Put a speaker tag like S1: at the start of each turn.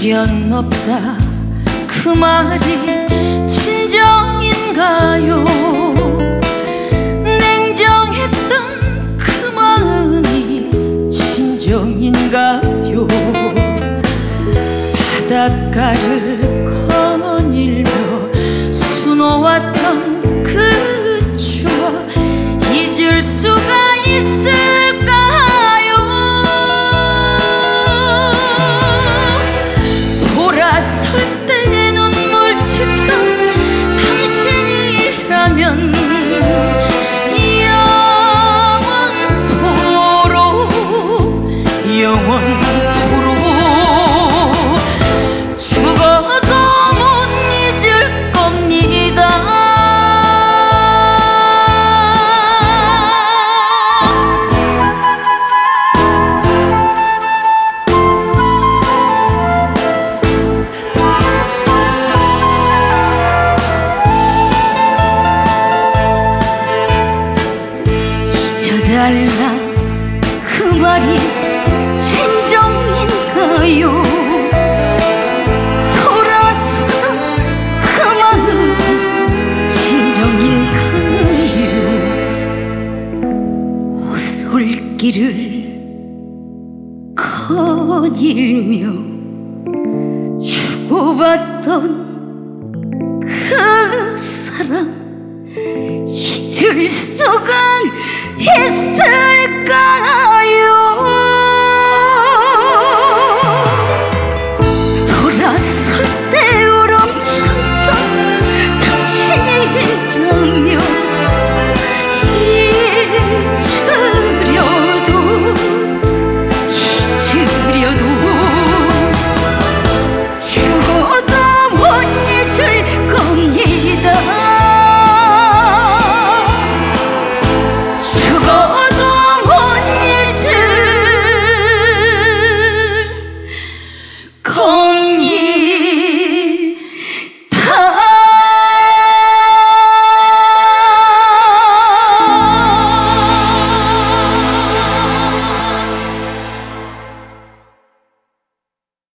S1: 미련 없다 그 말이 진정인가요? 냉정했던 그 마음이 진정인가요? 바닷가를 거닐며 수놓았던 그 추억 잊을 수가 있을까요? 돌아설 때 눈물 짓던 당신이라면 영원토록 죽어도 못 잊을 겁니다. 잊어달라 그 말이 진정인가요? 돌아서던 그 마음 진정인가요? 오솔길을 거닐며 주고받던 그 사랑 잊을 수가 있을까?